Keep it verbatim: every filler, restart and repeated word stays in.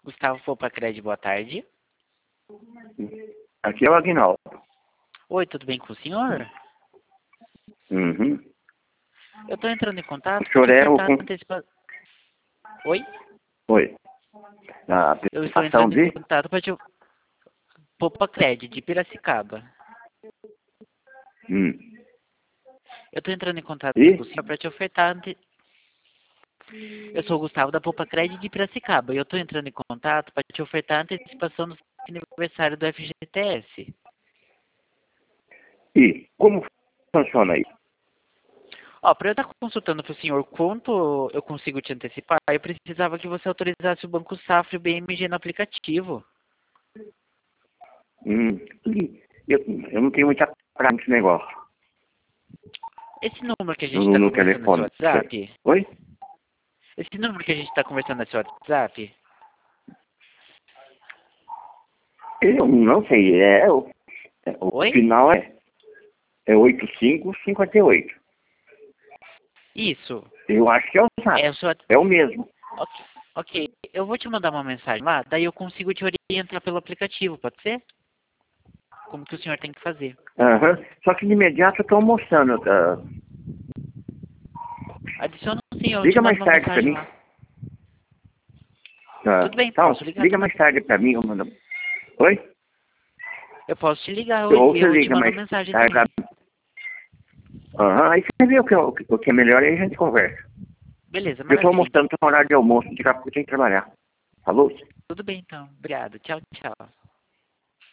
Gustavo Popacred, boa tarde. Aqui é o Aguinaldo. Oi, tudo bem com o senhor? Uhum. Eu estou entrando em contato... O senhor é o... Antecipa... Oi? Oi. A Eu estou participação entrando de... em contato para te... Popacred, de Piracicaba. Hum. Eu estou entrando em contato E? com o senhor para te ofertar... Ante... Eu sou o Gustavo da Popacred de Piracicaba e eu estou entrando em contato para te ofertar a antecipação do aniversário do F G T S. E como funciona isso? Ó, para eu estar consultando para o senhor quanto eu consigo te antecipar, eu precisava que você autorizasse o Banco Safra e o B M G no aplicativo. Hum. E eu, eu não tenho muita prática nesse negócio. Esse número que a gente No, está no conversando no seu telefone. WhatsApp? Oi? Esse número que a gente está conversando no seu WhatsApp? Eu não sei. É, o, é, o Oi? final é, é oito cinco cinco oito. Isso. Eu acho que é o É o exato. seu... É o mesmo. Ok, ok. Eu vou te mandar uma mensagem lá, daí eu consigo te orientar pelo aplicativo, pode ser? Como que o senhor tem que fazer. Aham. Só que de imediato eu estou almoçando. Tá? Adiciona sim, eu te Liga mando mais uma tarde para mensagem mim. lá. Tá. Tudo bem, Então, posso ligar liga também. mais tarde para mim. Eu mando... Oi? Eu posso te ligar Ou hoje e você eu te liga mando uma mais mensagem tarde também. pra... Aham. Aí você vê o que, é, o que é melhor e a gente conversa. Beleza, Eu estou maravilha. almoçando, estou no horário de almoço. Daqui a pouco eu tenho que trabalhar. Falou? Tudo bem então. Obrigado. Tchau, tchau.